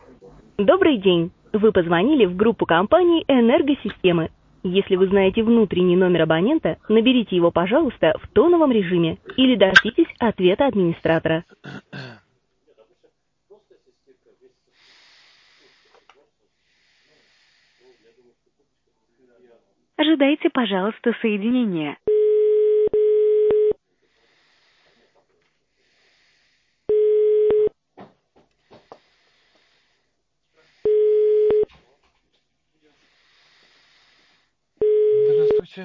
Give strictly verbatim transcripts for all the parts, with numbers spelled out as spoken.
Добрый день! Вы позвонили в группу компании «Энергосистемы». Если вы знаете внутренний номер абонента, наберите его, пожалуйста, в тоновом режиме или дождитесь ответа администратора. Ожидайте, пожалуйста, соединения. Здравствуйте.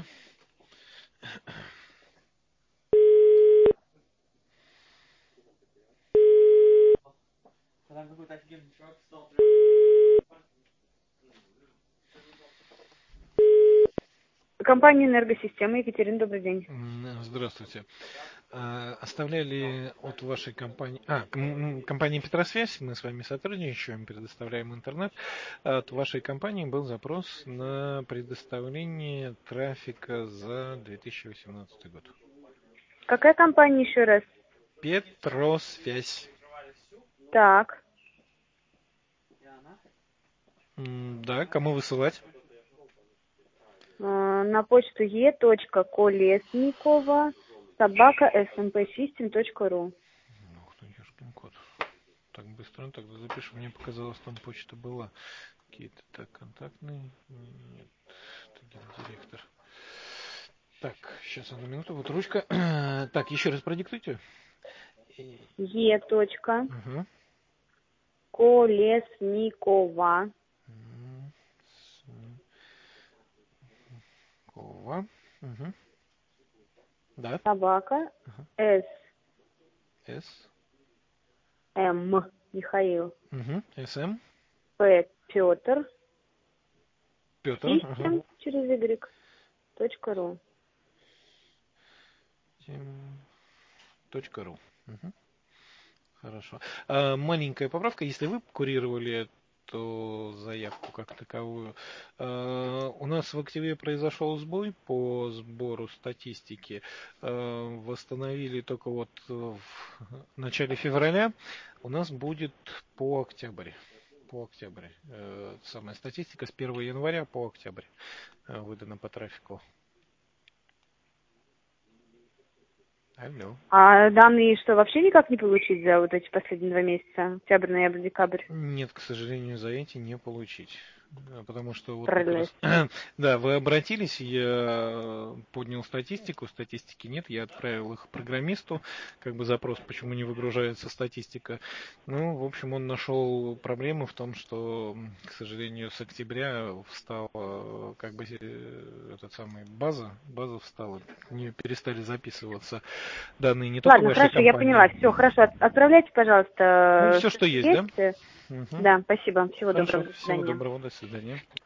Компания «Энергосистема». Екатерина, добрый день. М, Здравствуйте. А, Оставляли от вашей компании, а, ком- компании Петросвязь, мы с вами сотрудничаем, предоставляем интернет. От вашей компании был запрос на предоставление трафика за две тысячи восемнадцатый год. Какая компания еще раз? Петросвязь. Так. М, Да, кому высылать? э, На почту e точка колесникова собака smp-system точка ру. Ух ты, ёшкин кот. Так быстро, тогда запишу. Мне показалось, там почта была. Какие-то так контактные. Нет, это гендиректор. Так, сейчас одну минуту. Вот ручка. Так, еще раз продиктуйте. И- e точка Ага. колесникова М, Кова. Мгм. Да. собака Ага. s С. m Михаил Угу. СМ. p Петр Петр. Ага. system через y точка ру. Тем- Точка ру. Мгм. Хорошо. А, маленькая поправка, если вы курировали эту заявку как таковую, а, у нас в октябре произошел сбой по сбору статистики. А, восстановили только вот в начале февраля. У нас будет по октябрь. По октябрь. Э, самая статистика с первого января по октябрь э, выдана по трафику. Алло. А данные что, вообще никак не получить за вот эти последние два месяца? Октябрь, ноябрь, декабрь? Нет, к сожалению, за эти не получить. Э, Потому что вот как раз... Прелесть. Да, вы обратились, я поднял статистику, статистики нет, я отправил их программисту, как бы запрос, почему не выгружается статистика. Ну, в общем, он нашел проблему в том, что, м, к сожалению, с октября встала как бы э, этот самый база, база встала, не перестали записываться данные не только Ладно, вашей хорошо, я компании, поняла. Все, хорошо. От- Отправляйте, ну, пожалуйста, все, все, что что есть, да? есть. Мгм. Да, спасибо. Всего доброго. Хорошо, До всего свидания. доброго, до свидания.